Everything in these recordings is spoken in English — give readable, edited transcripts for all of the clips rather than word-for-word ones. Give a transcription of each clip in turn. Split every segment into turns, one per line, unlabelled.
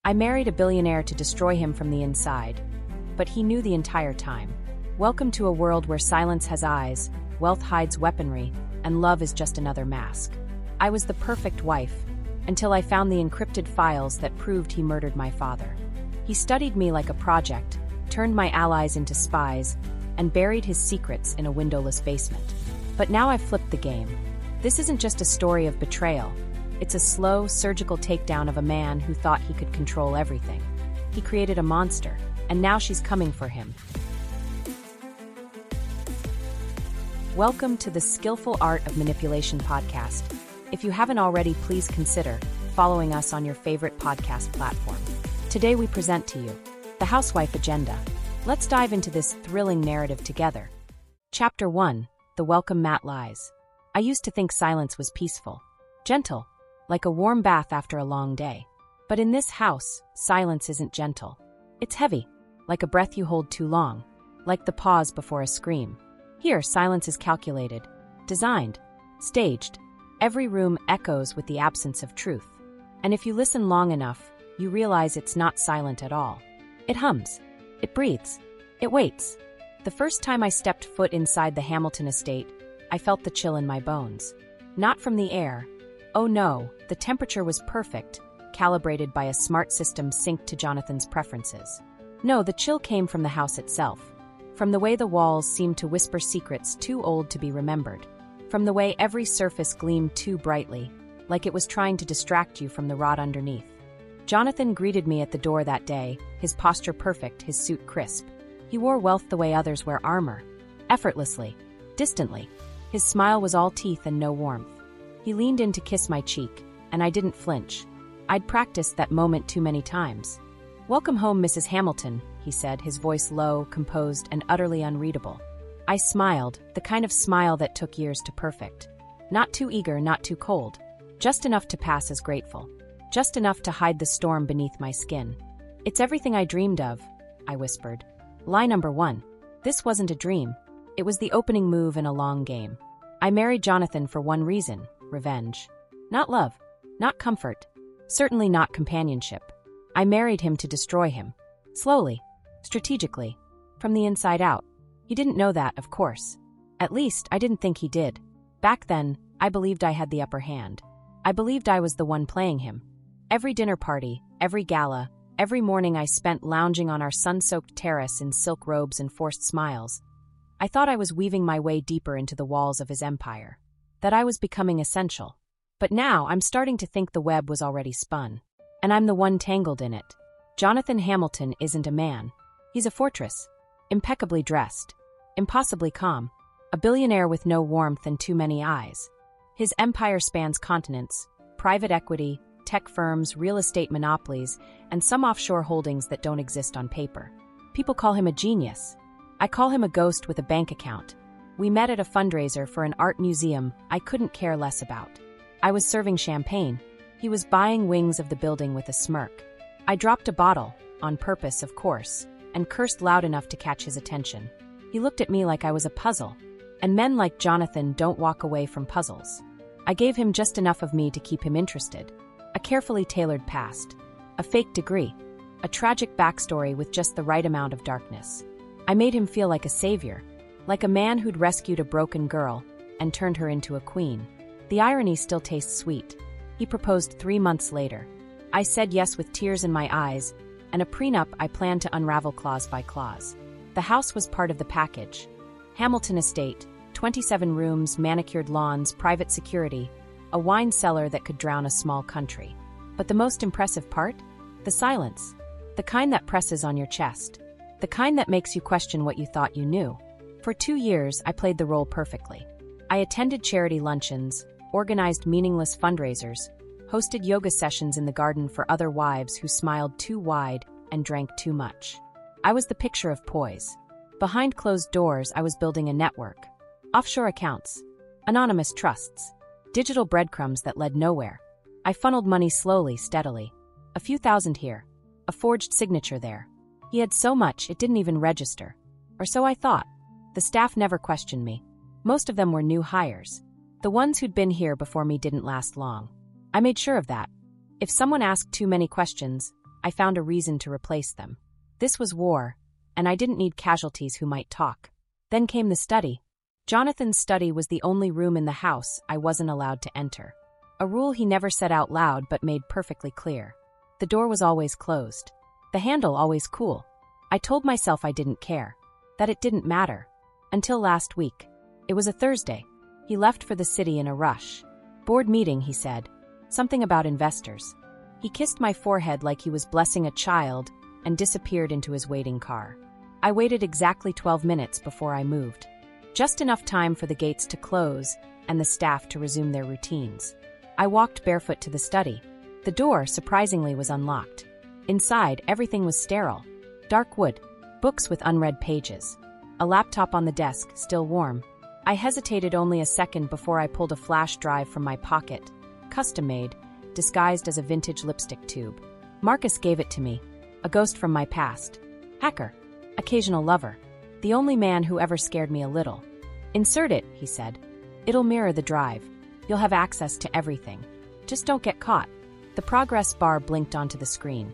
I married a billionaire to destroy him from the inside. But he knew the entire time. Welcome to a world where silence has eyes, wealth hides weaponry, and love is just another mask. I was the perfect wife, until I found the encrypted files that proved he murdered my father. He studied me like a project, turned my allies into spies, and buried his secrets in a windowless basement. But now I've flipped the game. This isn't just a story of betrayal. It's a slow, surgical takedown of a man who thought he could control everything. He created a monster, and now she's coming for him. Welcome to the Skillful Art of Manipulation podcast. If you haven't already, please consider following us on your favorite podcast platform. Today we present to you the Housewife Agenda. Let's dive into this thrilling narrative together. Chapter 1. The Welcome Mat Lies. I used to think silence was peaceful, gentle, like a warm bath after a long day. But in this house, silence isn't gentle. It's heavy, like a breath you hold too long, like the pause before a scream. Here, silence is calculated, designed, staged. Every room echoes with the absence of truth. And if you listen long enough, you realize it's not silent at all. It hums. It breathes. It waits. The first time I stepped foot inside the Hamilton estate, I felt the chill in my bones. Not from the air. Oh no, the temperature was perfect, calibrated by a smart system synced to Jonathan's preferences. No, the chill came from the house itself. From the way the walls seemed to whisper secrets too old to be remembered. From the way every surface gleamed too brightly, like it was trying to distract you from the rot underneath. Jonathan greeted me at the door that day, his posture perfect, his suit crisp. He wore wealth the way others wear armor. Effortlessly. Distantly. His smile was all teeth and no warmth. He leaned in to kiss my cheek, and I didn't flinch. I'd practiced that moment too many times. "Welcome home, Mrs. Hamilton," he said, his voice low, composed, and utterly unreadable. I smiled, the kind of smile that took years to perfect. Not too eager, not too cold. Just enough to pass as grateful. Just enough to hide the storm beneath my skin. "It's everything I dreamed of," I whispered. Lie number 1. This wasn't a dream. It was the opening move in a long game. I married Jonathan for one reason: revenge. Not love. Not comfort. Certainly not companionship. I married him to destroy him. Slowly. Strategically. From the inside out. He didn't know that, of course. At least, I didn't think he did. Back then, I believed I had the upper hand. I believed I was the one playing him. Every dinner party, every gala, every morning I spent lounging on our sun-soaked terrace in silk robes and forced smiles. I thought I was weaving my way deeper into the walls of his empire. That I was becoming essential. But now I'm starting to think the web was already spun. And I'm the one tangled in it. Jonathan Hamilton isn't a man. He's a fortress. Impeccably dressed. Impossibly calm. A billionaire with no warmth and too many eyes. His empire spans continents, private equity, tech firms, real estate monopolies, and some offshore holdings that don't exist on paper. People call him a genius. I call him a ghost with a bank account. We met at a fundraiser for an art museum I couldn't care less about. I was serving champagne. He was buying wings of the building with a smirk. I dropped a bottle, on purpose, of course, and cursed loud enough to catch his attention. He looked at me like I was a puzzle. And men like Jonathan don't walk away from puzzles. I gave him just enough of me to keep him interested. A carefully tailored past. A fake degree. A tragic backstory with just the right amount of darkness. I made him feel like a savior. Like a man who'd rescued a broken girl and turned her into a queen. The irony still tastes sweet. He proposed 3 months later. I said yes with tears in my eyes, and a prenup I planned to unravel clause by clause. The house was part of the package. Hamilton Estate, 27 rooms, manicured lawns, private security, a wine cellar that could drown a small country. But the most impressive part? The silence. The kind that presses on your chest. The kind that makes you question what you thought you knew. For 2 years, I played the role perfectly. I attended charity luncheons, organized meaningless fundraisers, hosted yoga sessions in the garden for other wives who smiled too wide and drank too much. I was the picture of poise. Behind closed doors, I was building a network. Offshore accounts. Anonymous trusts. Digital breadcrumbs that led nowhere. I funneled money slowly, steadily. A few thousand here. A forged signature there. He had so much it didn't even register. Or so I thought. The staff never questioned me. Most of them were new hires. The ones who'd been here before me didn't last long. I made sure of that. If someone asked too many questions, I found a reason to replace them. This was war, and I didn't need casualties who might talk. Then came the study. Jonathan's study was the only room in the house I wasn't allowed to enter. A rule he never said out loud but made perfectly clear. The door was always closed. The handle always cool. I told myself I didn't care, that it didn't matter. Until last week. It was a Thursday. He left for the city in a rush. Board meeting, he said. Something about investors. He kissed my forehead like he was blessing a child and disappeared into his waiting car. I waited exactly 12 minutes before I moved. Just enough time for the gates to close and the staff to resume their routines. I walked barefoot to the study. The door, surprisingly, was unlocked. Inside, everything was sterile. Dark wood, books with unread pages. A laptop on the desk, still warm. I hesitated only a second before I pulled a flash drive from my pocket. Custom-made, disguised as a vintage lipstick tube. Marcus gave it to me. A ghost from my past. Hacker. Occasional lover. The only man who ever scared me a little. Insert it, he said. It'll mirror the drive. You'll have access to everything. Just don't get caught. The progress bar blinked onto the screen.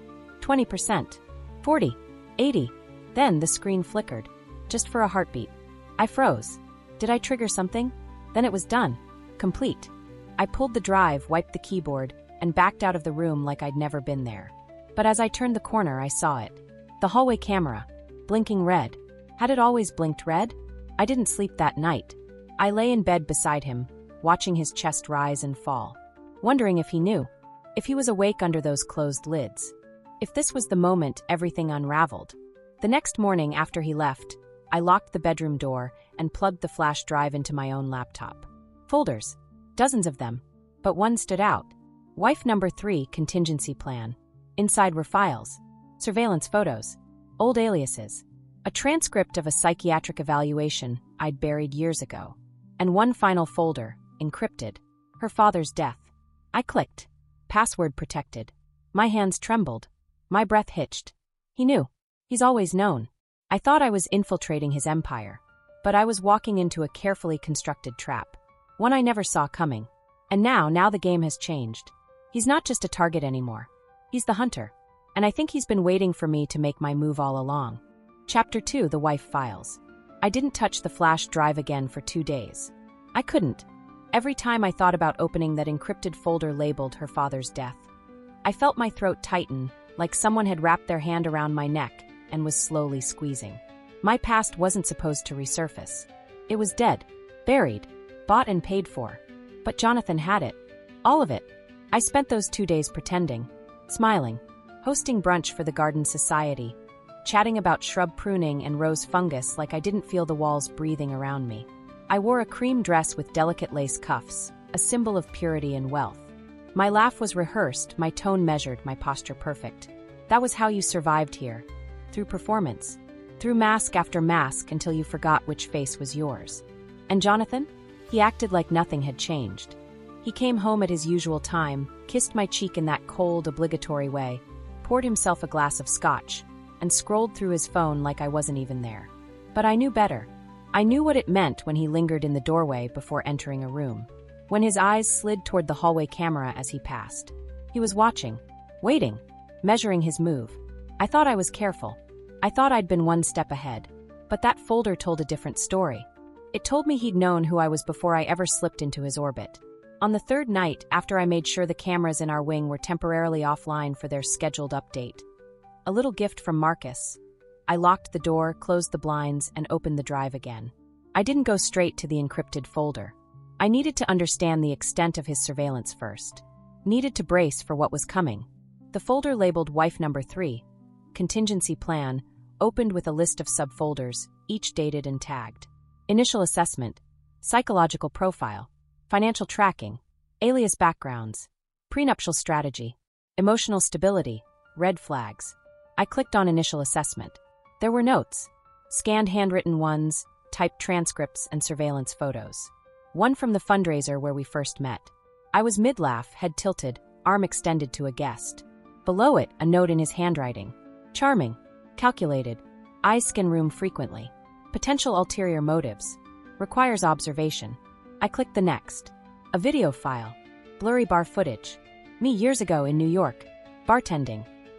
20%. 40. 80. Then the screen flickered. Just for a heartbeat. I froze. Did I trigger something? Then it was done. Complete. I pulled the drive, wiped the keyboard, and backed out of the room like I'd never been there. But as I turned the corner, I saw it. The hallway camera. Blinking red. Had it always blinked red? I didn't sleep that night. I lay in bed beside him, watching his chest rise and fall. Wondering if he knew. If he was awake under those closed lids. If this was the moment everything unraveled. The next morning after he left, I locked the bedroom door and plugged the flash drive into my own laptop. Folders. Dozens of them. But one stood out. Wife number 3 contingency plan. Inside were files. Surveillance photos. Old aliases. A transcript of a psychiatric evaluation I'd buried years ago. And one final folder, encrypted. Her father's death. I clicked. Password protected. My hands trembled. My breath hitched. He knew. He's always known. I thought I was infiltrating his empire. But I was walking into a carefully constructed trap. One I never saw coming. And now the game has changed. He's not just a target anymore. He's the hunter. And I think he's been waiting for me to make my move all along. Chapter 2, The Wife Files. I didn't touch the flash drive again for 2 days. I couldn't. Every time I thought about opening that encrypted folder labeled her father's death, I felt my throat tighten, like someone had wrapped their hand around my neck and was slowly squeezing. My past wasn't supposed to resurface. It was dead, buried, bought and paid for. But Jonathan had it. All of it. I spent those 2 days pretending, smiling, hosting brunch for the Garden Society, chatting about shrub pruning and rose fungus like I didn't feel the walls breathing around me. I wore a cream dress with delicate lace cuffs, a symbol of purity and wealth. My laugh was rehearsed, my tone measured, my posture perfect. That was how you survived here. Through performance. Through mask after mask until you forgot which face was yours. And Jonathan? He acted like nothing had changed. He came home at his usual time, kissed my cheek in that cold, obligatory way, poured himself a glass of scotch, and scrolled through his phone like I wasn't even there. But I knew better. I knew what it meant when he lingered in the doorway before entering a room. When his eyes slid toward the hallway camera as he passed. He was watching, waiting, measuring his move. I thought I was careful. I thought I'd been one step ahead. But that folder told a different story. It told me he'd known who I was before I ever slipped into his orbit. On the third night, after I made sure the cameras in our wing were temporarily offline for their scheduled update, a little gift from Marcus, I locked the door, closed the blinds, and opened the drive again. I didn't go straight to the encrypted folder. I needed to understand the extent of his surveillance first. Needed to brace for what was coming. The folder labeled Wife Number 3, Contingency Plan, opened with a list of subfolders, each dated and tagged. Initial Assessment, Psychological Profile, Financial Tracking, Alias Backgrounds, Prenuptial Strategy, Emotional Stability, Red Flags. I clicked on Initial Assessment. There were notes, scanned handwritten ones, typed transcripts, and surveillance photos. One from the fundraiser where we first met. I was mid-laugh, head tilted, arm extended to a guest. Below it, a note in his handwriting. Charming, calculated, eyes scan room frequently. Potential ulterior motives. Requires observation. I clicked the next. A video file. Blurry bar footage. Me years ago in New York. Bartending.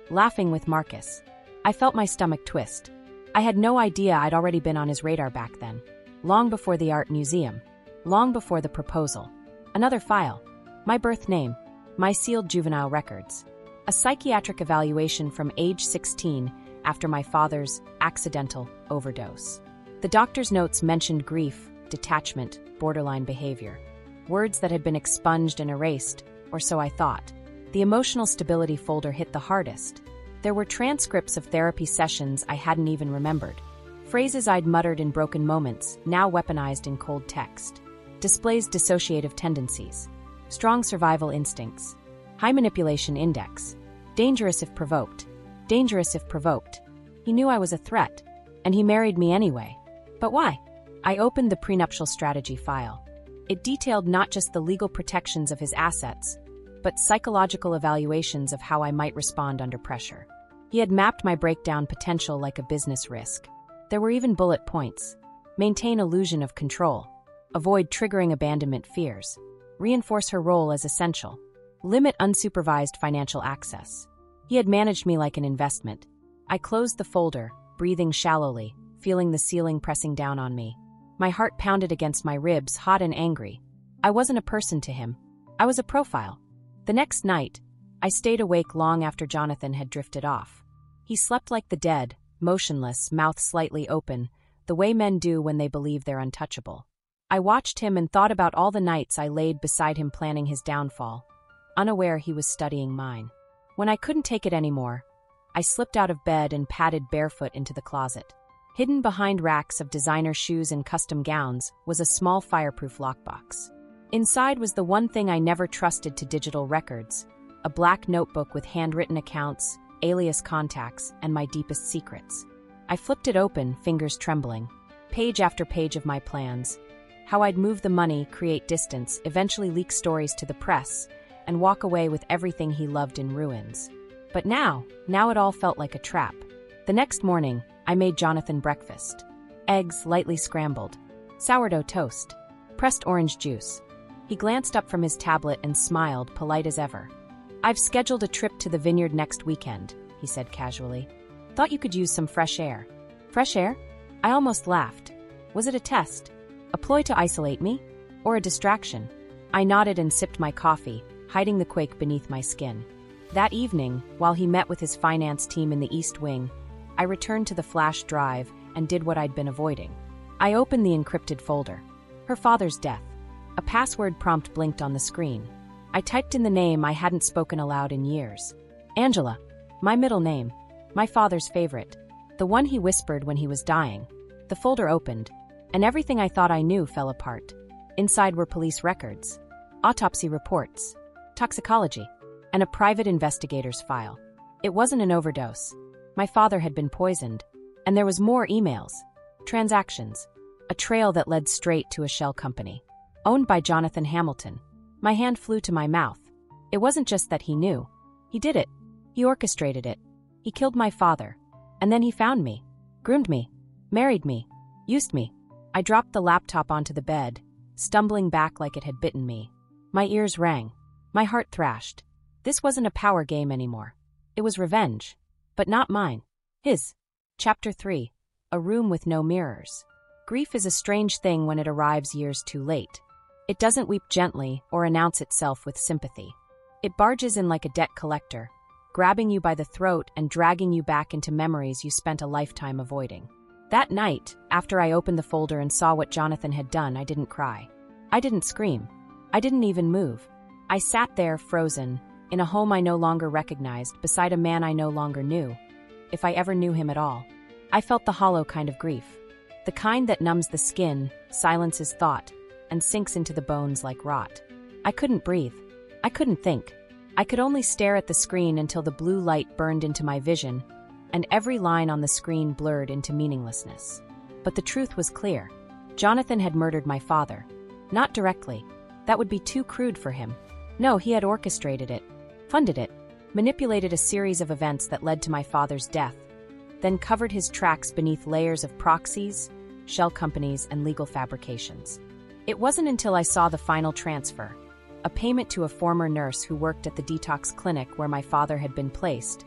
laughing with Marcus. I felt my stomach twist. I had no idea I'd already been on his radar back then. Long before the art museum. Long before the proposal. Another file. My birth name. My sealed juvenile records. A psychiatric evaluation from age 16 after my father's accidental overdose. The doctor's notes mentioned grief, detachment, borderline behavior. Words that had been expunged and erased, or so I thought. The emotional stability folder hit the hardest. There were transcripts of therapy sessions I hadn't even remembered. Phrases I'd muttered in broken moments, now weaponized in cold text. Displays dissociative tendencies. Strong survival instincts. High manipulation index. Dangerous if provoked. Dangerous if provoked. He knew I was a threat, and he married me anyway. But why? I opened the prenuptial strategy file. It detailed not just the legal protections of his assets, but psychological evaluations of how I might respond under pressure. He had mapped my breakdown potential like a business risk. There were even bullet points. Maintain illusion of control. Avoid triggering abandonment fears. Reinforce her role as essential. Limit unsupervised financial access. He had managed me like an investment. I closed the folder, breathing shallowly, feeling the ceiling pressing down on me. My heart pounded against my ribs, hot and angry. I wasn't a person to him. I was a profile. The next night, I stayed awake long after Jonathan had drifted off. He slept like the dead, motionless, mouth slightly open, the way men do when they believe they're untouchable. I watched him and thought about all the nights I laid beside him planning his downfall, unaware he was studying mine. When I couldn't take it anymore, I slipped out of bed and padded barefoot into the closet. Hidden behind racks of designer shoes and custom gowns was a small fireproof lockbox. Inside was the one thing I never trusted to digital records, a black notebook with handwritten accounts, alias contacts, and my deepest secrets. I flipped it open, fingers trembling. Page after page of my plans. How I'd move the money, create distance, eventually leak stories to the press, and walk away with everything he loved in ruins. But now it all felt like a trap. The next morning, I made Jonathan breakfast. Eggs lightly scrambled. Sourdough toast. Pressed orange juice. He glanced up from his tablet and smiled, polite as ever. "I've scheduled a trip to the vineyard next weekend," he said casually. "Thought you could use some fresh air." Fresh air? I almost laughed. Was it a test? A ploy to isolate me? Or a distraction? I nodded and sipped my coffee, hiding the quake beneath my skin. That evening, while he met with his finance team in the East Wing, I returned to the flash drive and did what I'd been avoiding. I opened the encrypted folder. Her father's death. A password prompt blinked on the screen. I typed in the name I hadn't spoken aloud in years. Angela. My middle name. My father's favorite. The one he whispered when he was dying. The folder opened, and everything I thought I knew fell apart. Inside were police records, autopsy reports, toxicology, and a private investigator's file. It wasn't an overdose. My father had been poisoned, and there was more emails, transactions, a trail that led straight to a shell company, owned by Jonathan Hamilton. My hand flew to my mouth. It wasn't just that he knew. He did it. He orchestrated it. He killed my father. And then he found me, groomed me, married me, used me. I dropped the laptop onto the bed, stumbling back like it had bitten me. My ears rang. My heart thrashed. This wasn't a power game anymore. It was revenge. But not mine. His. Chapter 3. A room with no mirrors. Grief is a strange thing when it arrives years too late. It doesn't weep gently or announce itself with sympathy. It barges in like a debt collector, grabbing you by the throat and dragging you back into memories you spent a lifetime avoiding. That night, after I opened the folder and saw what Jonathan had done, I didn't cry. I didn't scream. I didn't even move. I sat there, frozen, in a home I no longer recognized, beside a man I no longer knew, if I ever knew him at all. I felt the hollow kind of grief. The kind that numbs the skin, silences thought, and sinks into the bones like rot. I couldn't breathe. I couldn't think. I could only stare at the screen until the blue light burned into my vision, and every line on the screen blurred into meaninglessness. But the truth was clear. Jonathan had murdered my father. Not directly. That would be too crude for him. No, he had orchestrated it, funded it, manipulated a series of events that led to my father's death, then covered his tracks beneath layers of proxies, shell companies, and legal fabrications. It wasn't until I saw the final transfer, a payment to a former nurse who worked at the detox clinic where my father had been placed,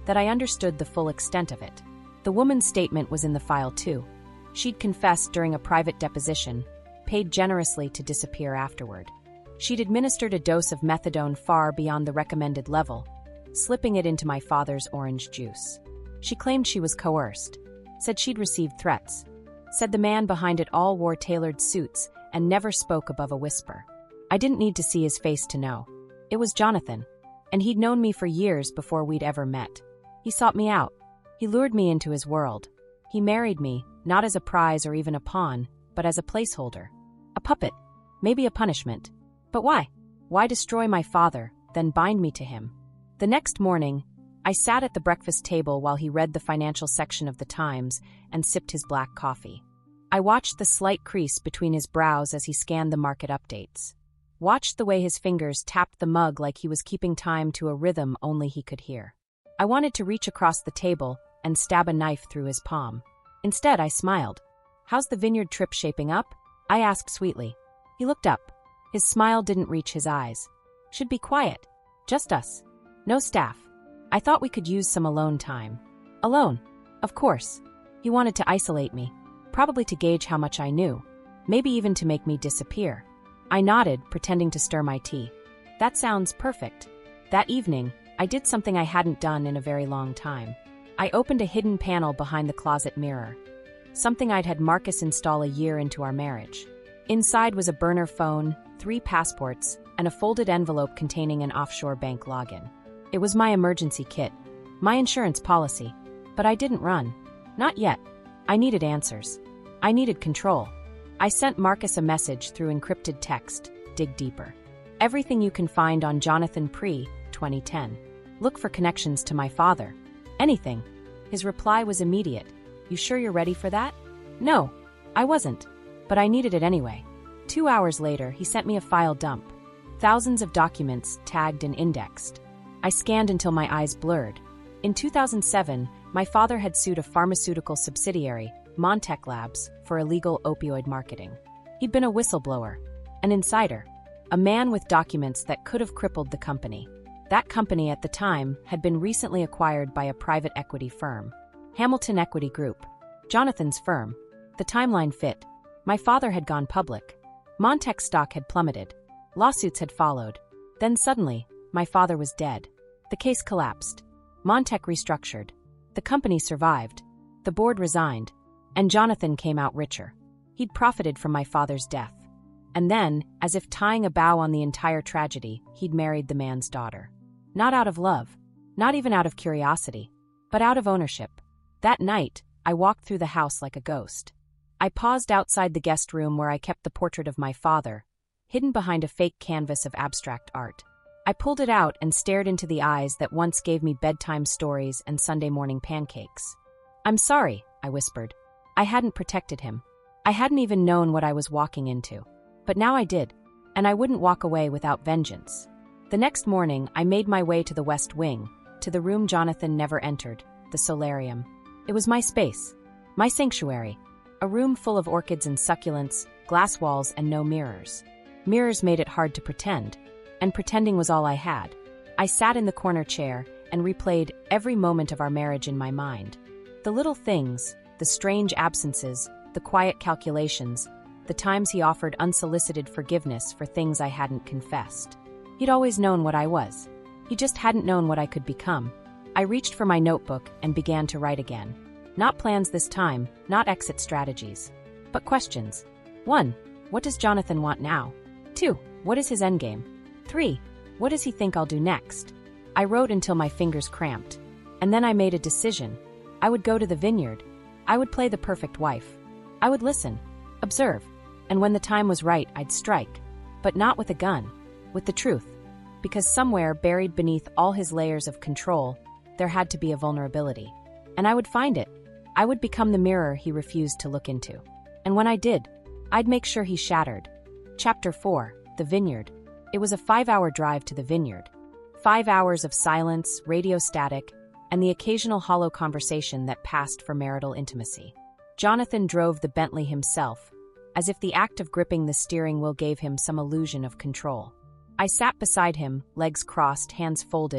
that I understood the full extent of it. The woman's statement was in the file too. She'd confessed during a private deposition, paid generously to disappear afterward. She'd administered a dose of methadone far beyond the recommended level, slipping it into my father's orange juice. She claimed she was coerced, said she'd received threats, said the man behind it all wore tailored suits and never spoke above a whisper. I didn't need to see his face to know. It was Jonathan, and he'd known me for years before we'd ever met. He sought me out. He lured me into his world. He married me, not as a prize or even a pawn, but as a placeholder. A puppet, maybe a punishment. But why? Why destroy my father, then bind me to him? The next morning, I sat at the breakfast table while he read the financial section of the Times and sipped his black coffee. I watched the slight crease between his brows as he scanned the market updates. Watched the way his fingers tapped the mug like he was keeping time to a rhythm only he could hear. I wanted to reach across the table and stab a knife through his palm. Instead, I smiled. "How's the vineyard trip shaping up?" I asked sweetly. He looked up. His smile didn't reach his eyes. "Should be quiet. Just us. No staff. I thought we could use some alone time." Alone? Of course. He wanted to isolate me, probably to gauge how much I knew, maybe even to make me disappear. I nodded, pretending to stir my tea. That sounds perfect. That evening, I did something I hadn't done in a very long time. I opened a hidden panel behind the closet mirror, something I'd had Marcus install a year into our marriage. Inside was a burner phone, 3 passports, and a folded envelope containing an offshore bank login. It was my emergency kit, my insurance policy. But I didn't run. Not yet. I needed answers. I needed control. I sent Marcus a message through encrypted text, "Dig deeper. Everything you can find on Jonathan Pre, 2010. Look for connections to my father. Anything." His reply was immediate. "You sure you're ready for that?" No, I wasn't. But I needed it anyway. 2 hours later, he sent me a file dump. Thousands of documents tagged and indexed. I scanned until my eyes blurred. In 2007, my father had sued a pharmaceutical subsidiary, Montech Labs, for illegal opioid marketing. He'd been a whistleblower, an insider, a man with documents that could have crippled the company. That company at the time had been recently acquired by a private equity firm, Hamilton Equity Group, Jonathan's firm. The timeline fit. My father had gone public. Montech stock had plummeted. Lawsuits had followed. Then suddenly, my father was dead. The case collapsed. Montech restructured. The company survived. The board resigned. And Jonathan came out richer. He'd profited from my father's death. And then, as if tying a bow on the entire tragedy, he'd married the man's daughter. Not out of love, not even out of curiosity, but out of ownership. That night, I walked through the house like a ghost. I paused outside the guest room where I kept the portrait of my father, hidden behind a fake canvas of abstract art. I pulled it out and stared into the eyes that once gave me bedtime stories and Sunday morning pancakes. "I'm sorry," I whispered. I hadn't protected him. I hadn't even known what I was walking into. But now I did, and I wouldn't walk away without vengeance. The next morning, I made my way to the West Wing, to the room Jonathan never entered, the solarium. It was my space, my sanctuary, a room full of orchids and succulents, glass walls and no mirrors. Mirrors made it hard to pretend, and pretending was all I had. I sat in the corner chair and replayed every moment of our marriage in my mind. The little things, the strange absences, the quiet calculations, the times he offered unsolicited forgiveness for things I hadn't confessed. He'd always known what I was. He just hadn't known what I could become. I reached for my notebook and began to write again. Not plans this time, not exit strategies, but questions. 1. What does Jonathan want now? 2. What is his endgame? 3. What does he think I'll do next? I wrote until my fingers cramped. And then I made a decision. I would go to the vineyard. I would play the perfect wife. I would listen, observe, and when the time was right, I'd strike. But not with a gun, with the truth. Because somewhere buried beneath all his layers of control, there had to be a vulnerability. And I would find it. I would become the mirror he refused to look into. And when I did, I'd make sure he shattered. Chapter 4, The Vineyard. It was a 5-hour drive to the vineyard. 5 hours of silence, radio static, and the occasional hollow conversation that passed for marital intimacy. Jonathan drove the Bentley himself, as if the act of gripping the steering wheel gave him some illusion of control. I sat beside him, legs crossed, hands folded,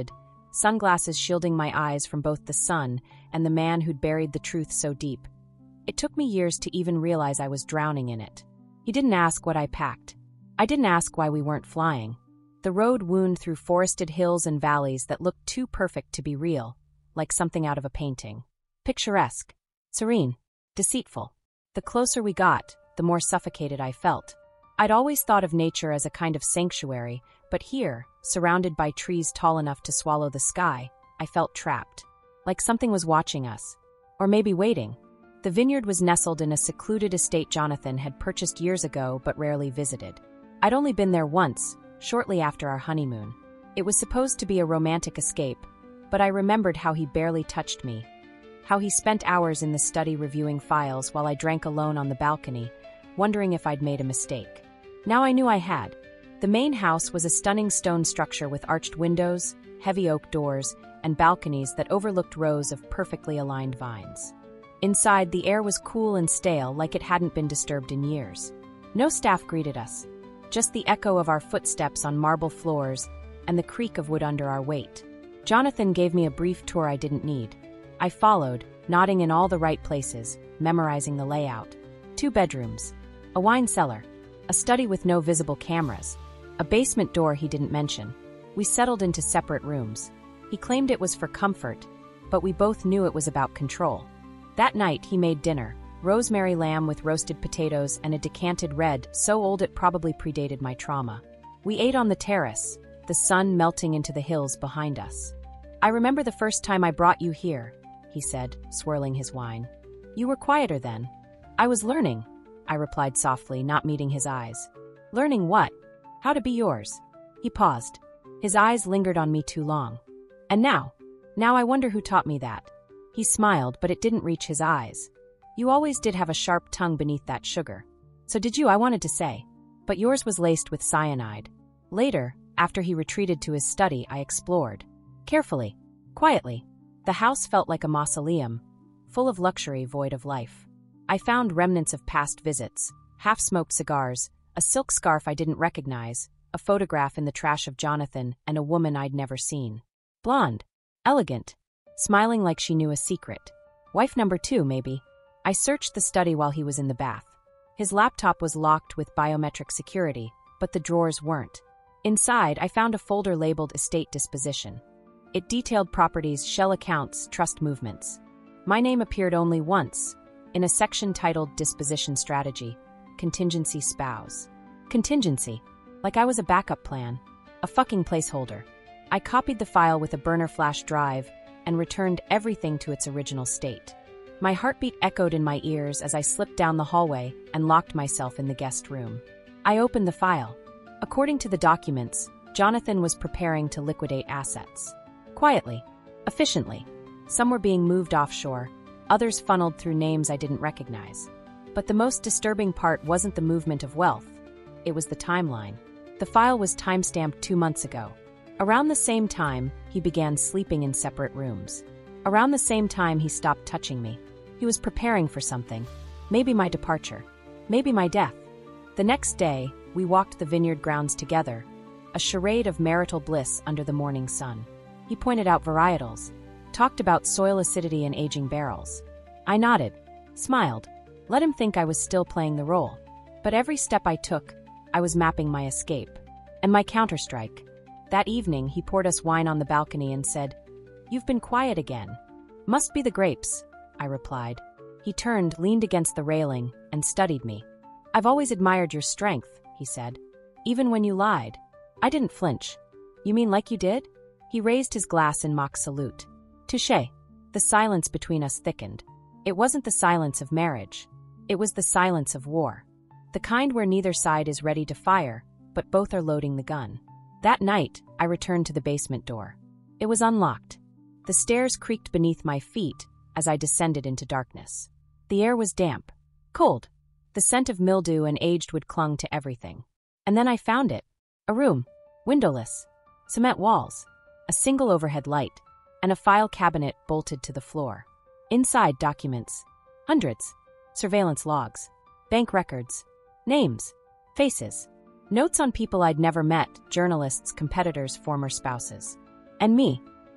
sunglasses shielding my eyes from both the sun and the man who'd buried the truth so deep. It took me years to even realize I was drowning in it. He didn't ask what I packed. I didn't ask why we weren't flying. The road wound through forested hills and valleys that looked too perfect to be real, like something out of a painting. Picturesque, serene, deceitful. The closer we got, the more suffocated I felt. I'd always thought of nature as a kind of sanctuary, but here, surrounded by trees tall enough to swallow the sky, I felt trapped. Like something was watching us. Or maybe waiting. The vineyard was nestled in a secluded estate Jonathan had purchased years ago but rarely visited. I'd only been there once, shortly after our honeymoon. It was supposed to be a romantic escape, but I remembered how he barely touched me. How he spent hours in the study reviewing files while I drank alone on the balcony, wondering if I'd made a mistake. Now I knew I had. The main house was a stunning stone structure with arched windows, heavy oak doors, and balconies that overlooked rows of perfectly aligned vines. Inside, the air was cool and stale, like it hadn't been disturbed in years. No staff greeted us. Just the echo of our footsteps on marble floors and the creak of wood under our weight. Jonathan gave me a brief tour I didn't need. I followed, nodding in all the right places, memorizing the layout. 2 bedrooms, a wine cellar, a study with no visible cameras, a basement door he didn't mention. We settled into separate rooms. He claimed it was for comfort, but we both knew it was about control. That night he made dinner, rosemary lamb with roasted potatoes and a decanted red so old it probably predated my trauma. We ate on the terrace, the sun melting into the hills behind us. "I remember the first time I brought you here," he said, swirling his wine. "You were quieter then." "I was learning," I replied softly, not meeting his eyes. "Learning what?" "How to be yours." He paused. His eyes lingered on me too long. "And now I wonder who taught me that." He smiled, but it didn't reach his eyes. "You always did have a sharp tongue beneath that sugar." "So did you," I wanted to say. "But yours was laced with cyanide." Later, after he retreated to his study, I explored. Carefully, quietly. The house felt like a mausoleum, full of luxury void of life. I found remnants of past visits, half-smoked cigars, a silk scarf I didn't recognize, a photograph in the trash of Jonathan, and a woman I'd never seen. Blonde, elegant, smiling like she knew a secret. Wife number 2, maybe. I searched the study while he was in the bath. His laptop was locked with biometric security, but the drawers weren't. Inside, I found a folder labeled Estate Disposition. It detailed properties, shell accounts, trust movements. My name appeared only once, in a section titled Disposition Strategy, Contingency Spouse. Contingency. Like I was a backup plan. A fucking placeholder. I copied the file with a burner flash drive and returned everything to its original state. My heartbeat echoed in my ears as I slipped down the hallway and locked myself in the guest room. I opened the file. According to the documents, Jonathan was preparing to liquidate assets. Quietly, efficiently. Some were being moved offshore, others funneled through names I didn't recognize. But the most disturbing part wasn't the movement of wealth. It was the timeline. The file was timestamped 2 months ago. Around the same time, he began sleeping in separate rooms. Around the same time, he stopped touching me. He was preparing for something. Maybe my departure. Maybe my death. The next day, we walked the vineyard grounds together, a charade of marital bliss under the morning sun. He pointed out varietals, talked about soil acidity and aging barrels. I nodded, smiled, let him think I was still playing the role. But every step I took, I was mapping my escape. And my counterstrike. That evening, he poured us wine on the balcony and said, "You've been quiet again." "Must be the grapes," I replied. He turned, leaned against the railing, and studied me. "I've always admired your strength," he said. "Even when you lied." I didn't flinch. "You mean like you did?" He raised his glass in mock salute. "Touché." The silence between us thickened. It wasn't the silence of marriage. It was the silence of war. The kind where neither side is ready to fire, but both are loading the gun. That night, I returned to the basement door. It was unlocked. The stairs creaked beneath my feet as I descended into darkness. The air was damp, cold. The scent of mildew and aged wood clung to everything. And then I found it. A room, windowless, cement walls, a single overhead light, and a file cabinet bolted to the floor. Inside, documents. Hundreds. Surveillance logs. Bank records. Names. Faces. Notes on people I'd never met, journalists, competitors, former spouses. And me.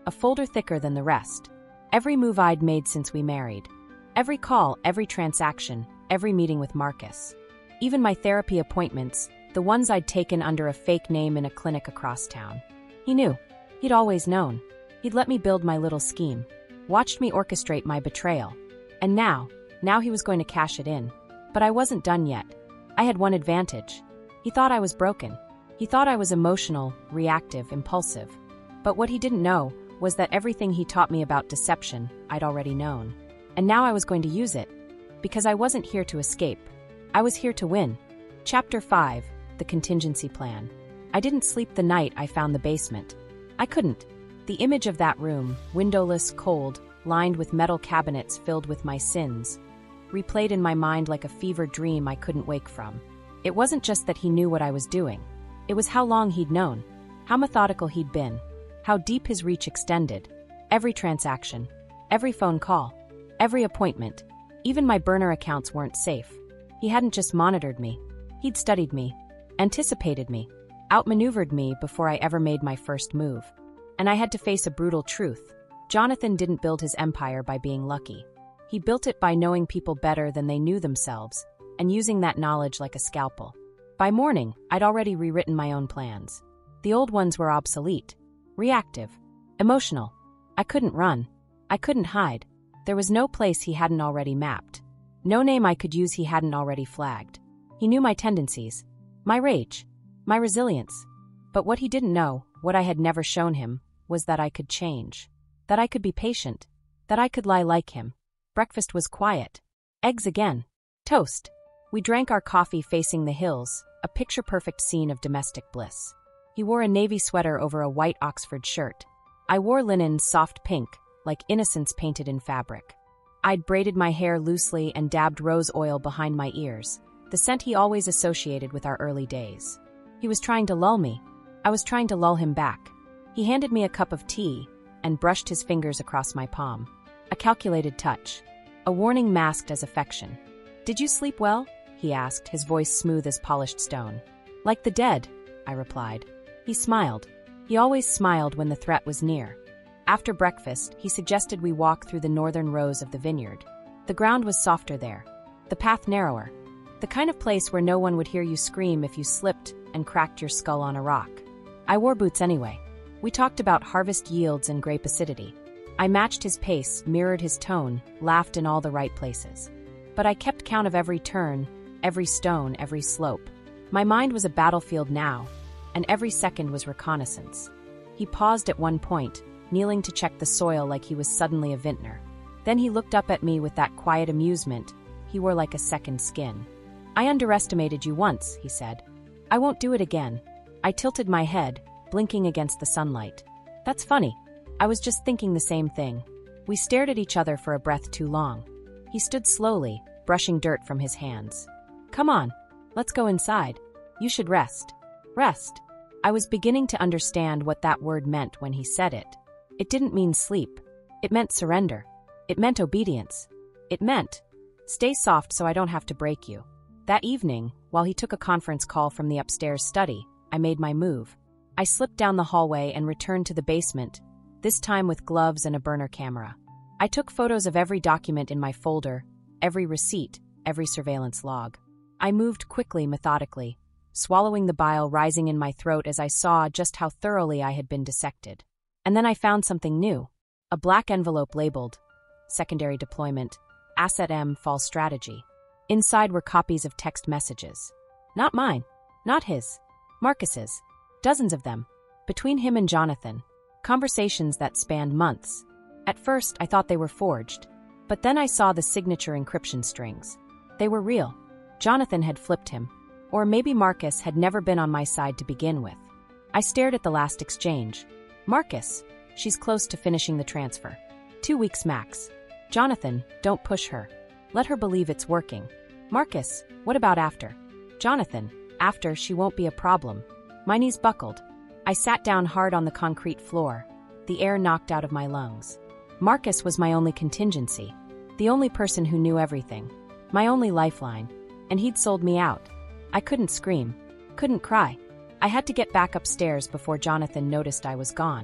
a folder thicker than the rest. Every move I'd made since we married. Every call, every transaction, every meeting with Marcus. Even my therapy appointments, the ones I'd taken under a fake name in a clinic across town. He knew. He'd always known. He'd let me build my little scheme. Watched me orchestrate my betrayal. And now he was going to cash it in. But I wasn't done yet. I had one advantage. He thought I was broken. He thought I was emotional, reactive, impulsive. But what he didn't know was that everything he taught me about deception, I'd already known. And now I was going to use it. Because I wasn't here to escape. I was here to win. Chapter 5, The Contingency Plan. I didn't sleep the night I found the basement. I couldn't. The image of that room, windowless, cold, lined with metal cabinets filled with my sins, replayed in my mind like a fever dream I couldn't wake from. It wasn't just that he knew what I was doing. It was how long he'd known, how methodical he'd been, how deep his reach extended. Every transaction, every phone call, every appointment, even my burner accounts weren't safe. He hadn't just monitored me. He'd studied me, anticipated me, outmaneuvered me before I ever made my first move. And I had to face a brutal truth. Jonathan didn't build his empire by being lucky. He built it by knowing people better than they knew themselves, and using that knowledge like a scalpel. By morning, I'd already rewritten my own plans. The old ones were obsolete, reactive, emotional. I couldn't run. I couldn't hide. There was no place he hadn't already mapped. No name I could use he hadn't already flagged. He knew my tendencies, my rage, my resilience. But what he didn't know, what I had never shown him, was that I could change. That I could be patient. That I could lie like him. Breakfast was quiet. Eggs again. Toast. We drank our coffee facing the hills, a picture-perfect scene of domestic bliss. He wore a navy sweater over a white Oxford shirt. I wore linen soft pink, like innocence painted in fabric. I'd braided my hair loosely and dabbed rose oil behind my ears, the scent he always associated with our early days. He was trying to lull me. I was trying to lull him back. He handed me a cup of tea and brushed his fingers across my palm. A calculated touch. A warning masked as affection. "Did you sleep well?" he asked, his voice smooth as polished stone. "Like the dead," I replied. He smiled. He always smiled when the threat was near. After breakfast, he suggested we walk through the northern rows of the vineyard. The ground was softer there. The path narrower. The kind of place where no one would hear you scream if you slipped and cracked your skull on a rock. I wore boots anyway. We talked about harvest yields and grape acidity. I matched his pace, mirrored his tone, laughed in all the right places. But I kept count of every turn, every stone, every slope. My mind was a battlefield now, and every second was reconnaissance. He paused at one point, kneeling to check the soil like he was suddenly a vintner. Then he looked up at me with that quiet amusement he wore like a second skin. "I underestimated you once," he said. "I won't do it again." I tilted my head, blinking against the sunlight. "That's funny. I was just thinking the same thing." We stared at each other for a breath too long. He stood slowly, brushing dirt from his hands. "Come on, let's go inside. You should rest." Rest. I was beginning to understand what that word meant when he said it. It didn't mean sleep. It meant surrender. It meant obedience. It meant, stay soft so I don't have to break you. That evening, while he took a conference call from the upstairs study, I made my move. I slipped down the hallway and returned to the basement, this time with gloves and a burner camera. I took photos of every document in my folder, every receipt, every surveillance log. I moved quickly, methodically, swallowing the bile rising in my throat as I saw just how thoroughly I had been dissected. And then I found something new. A black envelope labeled, Secondary Deployment, Asset M Fall Strategy. Inside were copies of text messages. Not mine, not his, Marcus's. Dozens of them, between him and Jonathan. Conversations that spanned months. At first, I thought they were forged. But then I saw the signature encryption strings. They were real. Jonathan had flipped him. Or maybe Marcus had never been on my side to begin with. I stared at the last exchange. "Marcus, she's close to finishing the transfer. 2 weeks max. Jonathan, don't push her. Let her believe it's working. Marcus, what about after? Jonathan, after she won't be a problem." My knees buckled. I sat down hard on the concrete floor, the air knocked out of my lungs. Marcus was my only contingency, the only person who knew everything, my only lifeline, and he'd sold me out. I couldn't scream, couldn't cry. I had to get back upstairs before Jonathan noticed I was gone.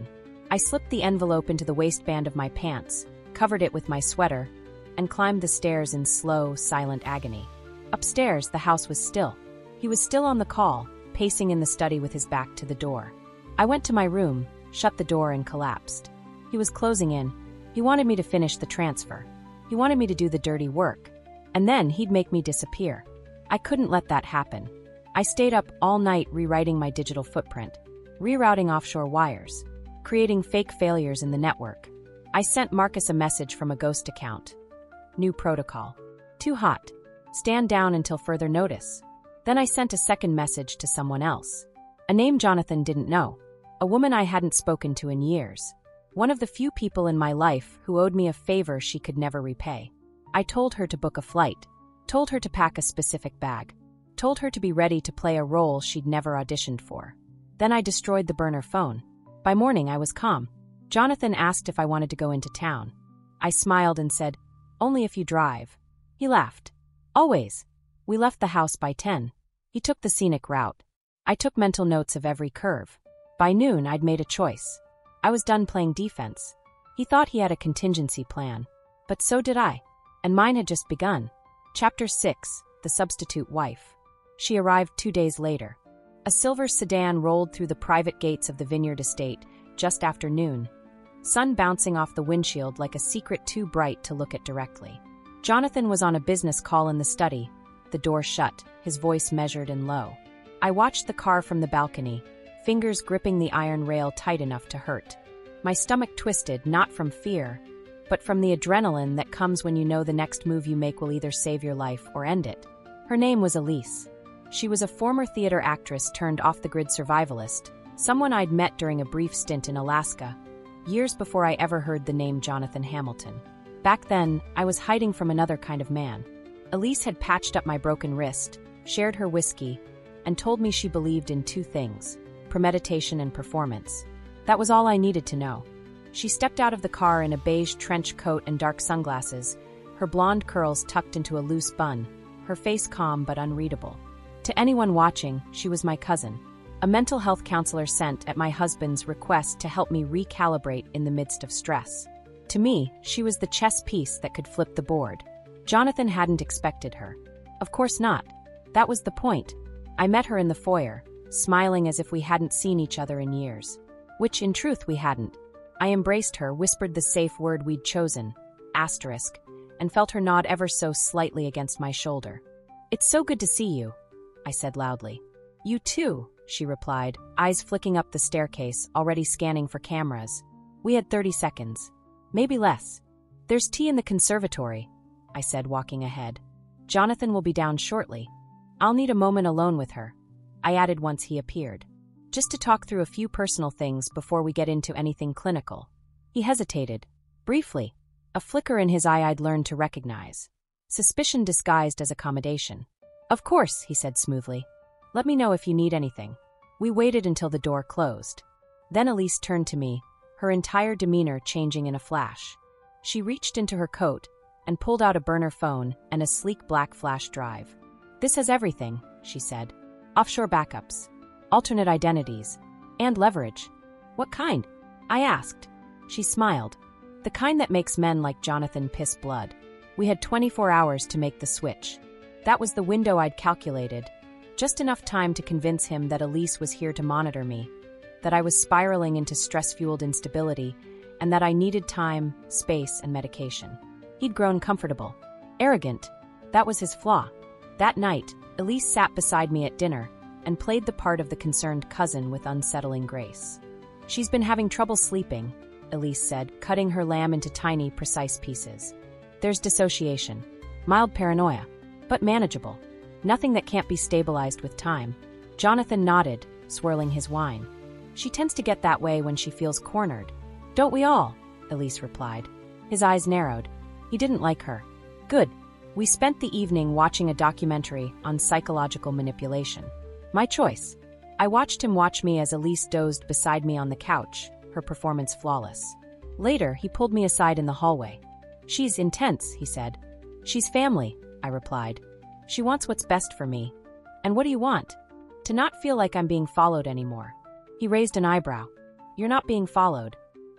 I slipped the envelope into the waistband of my pants, covered it with my sweater, and climbed the stairs in slow, silent agony. Upstairs, the house was still. He was still on the call, pacing in the study with his back to the door. I went to my room, shut the door, and collapsed. He was closing in. He wanted me to finish the transfer. He wanted me to do the dirty work. And then he'd make me disappear. I couldn't let that happen. I stayed up all night rewriting my digital footprint, rerouting offshore wires, creating fake failures in the network. I sent Marcus a message from a ghost account. New protocol. Too hot. Stand down until further notice. Then I sent a second message to someone else. A name Jonathan didn't know. A woman I hadn't spoken to in years. One of the few people in my life who owed me a favor she could never repay. I told her to book a flight. Told her to pack a specific bag. Told her to be ready to play a role she'd never auditioned for. Then I destroyed the burner phone. By morning, I was calm. Jonathan asked if I wanted to go into town. I smiled and said, "Only if you drive." He laughed. "Always." We left the house by 10. He took the scenic route. I took mental notes of every curve. By noon, I'd made a choice. I was done playing defense. He thought he had a contingency plan. But so did I. And mine had just begun. Chapter 6, The Substitute Wife. She arrived 2 days later. A silver sedan rolled through the private gates of the Vineyard estate just after noon, sun bouncing off the windshield like a secret too bright to look at directly. Jonathan was on a business call in the study, the door shut, his voice measured and low. I watched the car from the balcony, fingers gripping the iron rail tight enough to hurt. My stomach twisted, not from fear, but from the adrenaline that comes when you know the next move you make will either save your life or end it. Her name was Elise. She was a former theater actress turned off-the-grid survivalist, someone I'd met during a brief stint in Alaska, years before I ever heard the name Jonathan Hamilton. Back then, I was hiding from another kind of man. Elise had patched up my broken wrist, shared her whiskey, and told me she believed in two things: premeditation and performance. That was all I needed to know. She stepped out of the car in a beige trench coat and dark sunglasses, her blonde curls tucked into a loose bun, her face calm but unreadable. To anyone watching, she was my cousin, a mental health counselor sent at my husband's request to help me recalibrate in the midst of stress. To me, she was the chess piece that could flip the board. Jonathan hadn't expected her. Of course not. That was the point. I met her in the foyer, smiling as if we hadn't seen each other in years. Which, in truth, we hadn't. I embraced her, whispered the safe word we'd chosen, asterisk, and felt her nod ever so slightly against my shoulder. "It's so good to see you," I said loudly. "You too," she replied, eyes flicking up the staircase, already scanning for cameras. We had 30 seconds. Maybe less. "There's tea in the conservatory," I said, walking ahead. "Jonathan will be down shortly. I'll need a moment alone with her," I added once he appeared. "Just to talk through a few personal things before we get into anything clinical." He hesitated. Briefly. A flicker in his eye I'd learned to recognize. Suspicion disguised as accommodation. "Of course," he said smoothly. "Let me know if you need anything." We waited until the door closed. Then Elise turned to me, her entire demeanor changing in a flash. She reached into her coat and pulled out a burner phone and a sleek black flash drive. "This has everything," she said. "Offshore backups, alternate identities, and leverage." "What kind?" I asked. She smiled. "The kind that makes men like Jonathan piss blood." We had 24 hours to make the switch. That was the window I'd calculated. Just enough time to convince him that Elise was here to monitor me, that I was spiraling into stress-fueled instability, and that I needed time, space, and medication. He'd grown comfortable. Arrogant. That was his flaw. That night, Elise sat beside me at dinner and played the part of the concerned cousin with unsettling grace. "She's been having trouble sleeping," Elise said, cutting her lamb into tiny, precise pieces. "There's dissociation. Mild paranoia. But manageable. Nothing that can't be stabilized with time." Jonathan nodded, swirling his wine. "She tends to get that way when she feels cornered." "Don't we all?" Elise replied. His eyes narrowed. He didn't like her. Good. We spent the evening watching a documentary on psychological manipulation. My choice. I watched him watch me as Elise dozed beside me on the couch, her performance flawless. Later, he pulled me aside in the hallway. "She's intense," he said. "She's family," I replied. "She wants what's best for me." "And what do you want?" "To not feel like I'm being followed anymore." He raised an eyebrow. "You're not being followed.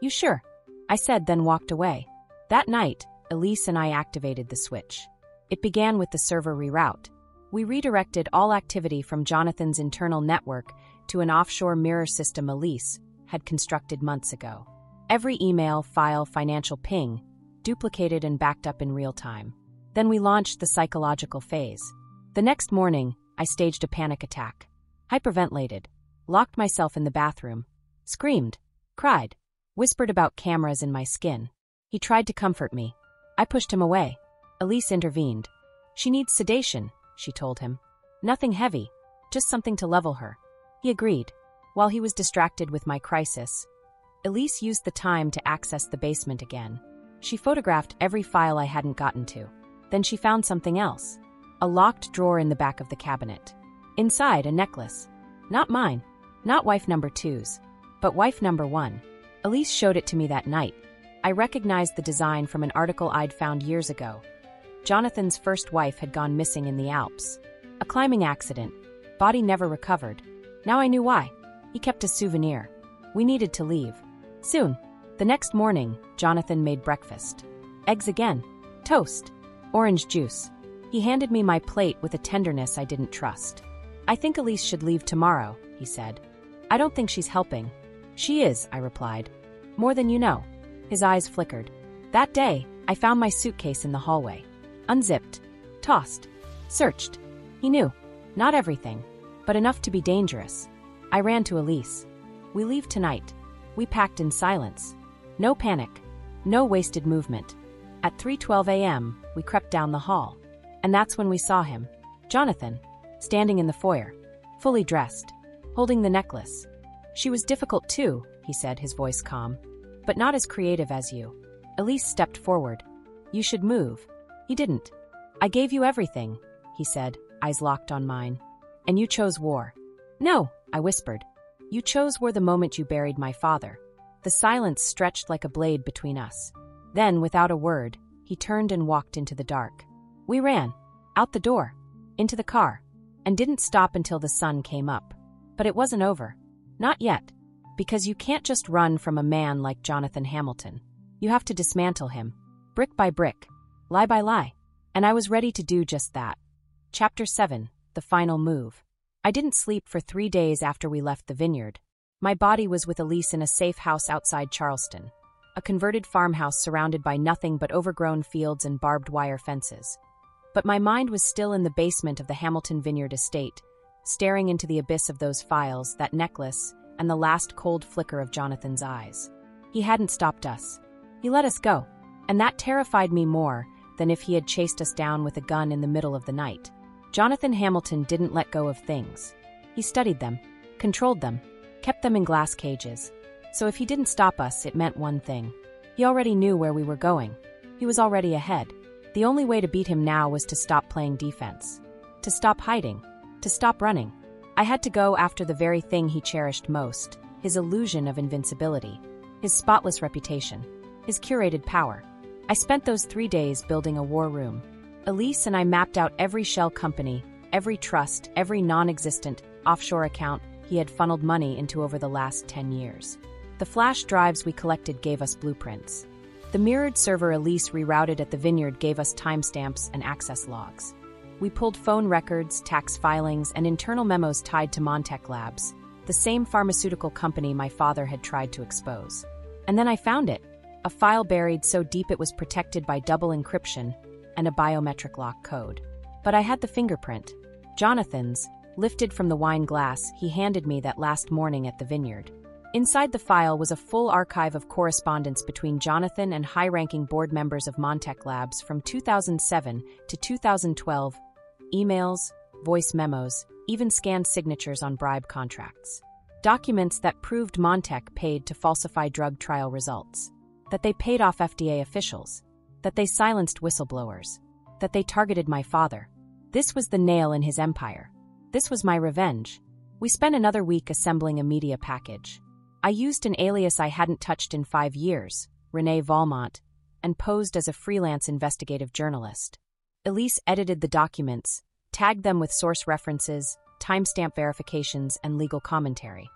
You sure? I said, then walked away. That night, Elise and I activated the switch. It began with the server reroute. We redirected all activity from Jonathan's internal network to an offshore mirror system Elise had constructed months ago. Every email, file, financial ping, duplicated and backed up in real time. Then we launched the psychological phase. The next morning, I staged a panic attack. Hyperventilated, locked myself in the bathroom, screamed, cried, whispered about cameras in my skin. He tried to comfort me. I pushed him away. Elise intervened. She needs sedation, she told him. Nothing heavy, just something to level her. He agreed. While he was distracted with my crisis, Elise used the time to access the basement again. She photographed every file I hadn't gotten to. Then she found something else. A locked drawer in the back of the cabinet. Inside, a necklace. Not mine. Not wife number 2's. But wife number 1. Elise showed it to me that night. I recognized the design from an article I'd found years ago. Jonathan's first wife had gone missing in the Alps. A climbing accident. Body never recovered. Now I knew why. He kept a souvenir. We needed to leave. Soon. The next morning, Jonathan made breakfast. Eggs again. Toast. Orange juice. He handed me my plate with a tenderness I didn't trust. I think Elise should leave tomorrow, he said. I don't think she's helping. She is, I replied. More than you know. His eyes flickered. That day, I found my suitcase in the hallway. Unzipped. Tossed. Searched. He knew. Not everything, but enough to be dangerous. I ran to Elise. We leave tonight. We packed in silence. No panic. No wasted movement. At 3:12 a.m., we crept down the hall. And that's when we saw him. Jonathan. Standing in the foyer. Fully dressed. Holding the necklace. She was difficult too, he said, his voice calm. But not as creative as you. Elise stepped forward. You should move. He didn't. I gave you everything, he said, eyes locked on mine. And you chose war. No, I whispered. You chose war the moment you buried my father. The silence stretched like a blade between us. Then, without a word, he turned and walked into the dark. We ran. Out the door. Into the car. And didn't stop until the sun came up. But it wasn't over. Not yet. Because you can't just run from a man like Jonathan Hamilton. You have to dismantle him. Brick by brick. Lie by lie. And I was ready to do just that. Chapter 7. The Final Move. I didn't sleep for 3 days after we left the vineyard. My body was with Elise in a safe house outside Charleston. A converted farmhouse surrounded by nothing but overgrown fields and barbed wire fences. But my mind was still in the basement of the Hamilton Vineyard estate, staring into the abyss of those files, that necklace, and the last cold flicker of Jonathan's eyes. He hadn't stopped us. He let us go. And that terrified me more than if he had chased us down with a gun in the middle of the night. Jonathan Hamilton didn't let go of things. He studied them, controlled them, kept them in glass cages. So if he didn't stop us, it meant one thing. He already knew where we were going. He was already ahead. The only way to beat him now was to stop playing defense. To stop hiding. To stop running. I had to go after the very thing he cherished most, his illusion of invincibility, his spotless reputation, his curated power. I spent those 3 days building a war room. Elise and I mapped out every shell company, every trust, every non-existent offshore account he had funneled money into over the last 10 years. The flash drives we collected gave us blueprints. The mirrored server Elise rerouted at the vineyard gave us timestamps and access logs. We pulled phone records, tax filings, and internal memos tied to Montech Labs, the same pharmaceutical company my father had tried to expose. And then I found it, a file buried so deep it was protected by double encryption and a biometric lock code. But I had the fingerprint. Jonathan's, lifted from the wine glass he handed me that last morning at the vineyard. Inside the file was a full archive of correspondence between Jonathan and high-ranking board members of Montech Labs from 2007 to 2012, emails, voice memos, even scanned signatures on bribe contracts. Documents that proved Montech paid to falsify drug trial results, that they paid off FDA officials, that they silenced whistleblowers, that they targeted my father. This was the nail in his empire. This was my revenge. We spent another week assembling a media package. I used an alias I hadn't touched in 5 years, Renee Valmont, and posed as a freelance investigative journalist. Elise edited the documents, tagged them with source references, timestamp verifications, and legal commentary.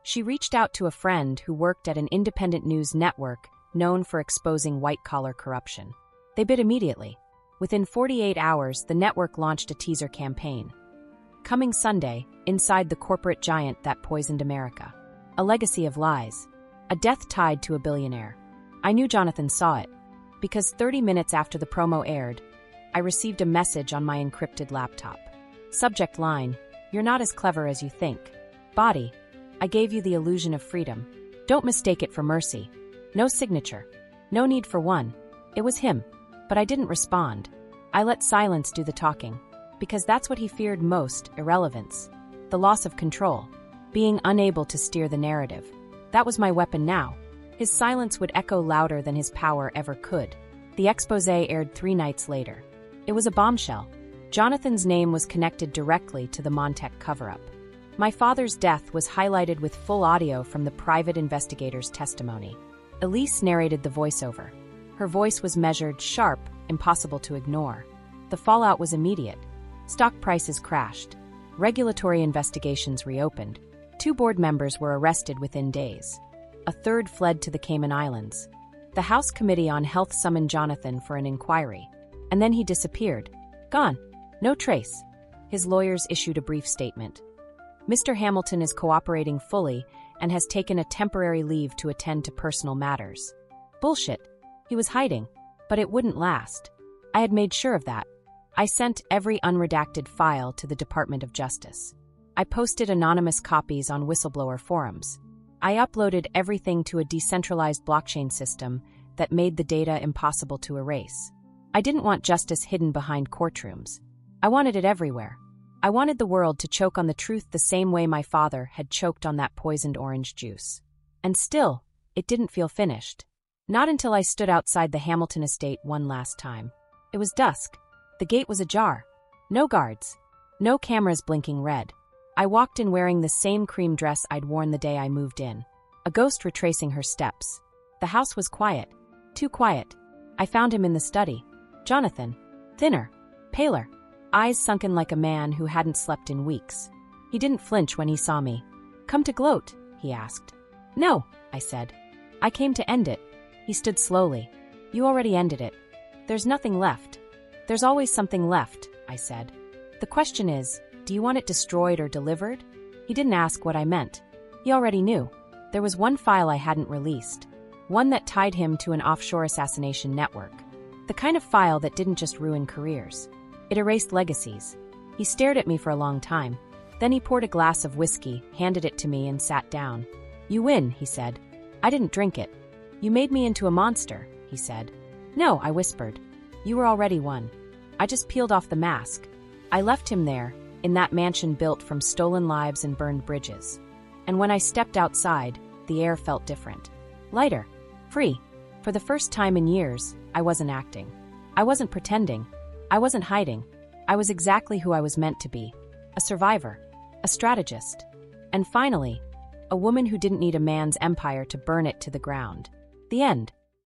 She reached out to a friend who worked at an independent news network known for exposing white-collar corruption. They bid immediately. Within 48 hours, the network launched a teaser campaign. Coming Sunday, inside the corporate giant that poisoned America. A legacy of lies. A death tied to a billionaire. I knew Jonathan saw it, because 30 minutes after the promo aired, I received a message on my encrypted laptop. Subject line, "You're not as clever as you think." Body, "I gave you the illusion of freedom. Don't mistake it for mercy." No signature. No need for one. It was him. But I didn't respond. I let silence do the talking. Because that's what he feared most, irrelevance. The loss of control. Being unable to steer the narrative. That was my weapon now. His silence would echo louder than his power ever could. The exposé aired 3 nights later. It was a bombshell. Jonathan's name was connected directly to the Montec cover-up. My father's death was highlighted with full audio from the private investigator's testimony. Elise narrated the voiceover. Her voice was measured, sharp, impossible to ignore. The fallout was immediate. Stock prices crashed. Regulatory investigations reopened. 2 board members were arrested within days. A 3rd fled to the Cayman Islands. The House Committee on Health summoned Jonathan for an inquiry. And then he disappeared. Gone. No trace. His lawyers issued a brief statement. Mr. Hamilton is cooperating fully and has taken a temporary leave to attend to personal matters. Bullshit. He was hiding, but it wouldn't last. I had made sure of that. I sent every unredacted file to the Department of Justice. I posted anonymous copies on whistleblower forums. I uploaded everything to a decentralized blockchain system that made the data impossible to erase. I didn't want justice hidden behind courtrooms. I wanted it everywhere. I wanted the world to choke on the truth the same way my father had choked on that poisoned orange juice. And still, it didn't feel finished. Not until I stood outside the Hamilton estate one last time. It was dusk. The gate was ajar. No guards. No cameras blinking red. I walked in wearing the same cream dress I'd worn the day I moved in. A ghost retracing her steps. The house was quiet. Too quiet. I found him in the study. Jonathan. Thinner. Paler. Eyes sunken like a man who hadn't slept in weeks. He didn't flinch when he saw me. "Come to gloat?" he asked. "No," I said. "I came to end it." He stood slowly. "You already ended it. There's nothing left." "There's always something left," I said. "The question is, do you want it destroyed or delivered?" He didn't ask what I meant. He already knew. There was one file I hadn't released. One that tied him to an offshore assassination network. The kind of file that didn't just ruin careers. It erased legacies. He stared at me for a long time. Then he poured a glass of whiskey, handed it to me, and sat down. "You win," he said. I didn't drink it. "You made me into a monster," he said. "No," I whispered. "You were already one. I just peeled off the mask." I left him there, in that mansion built from stolen lives and burned bridges. And when I stepped outside, the air felt different. Lighter. Free. For the first time in years, I wasn't acting. I wasn't pretending. I wasn't hiding. I was exactly who I was meant to be. A survivor. A strategist. And finally, a woman who didn't need a man's empire to burn it to the ground. The end.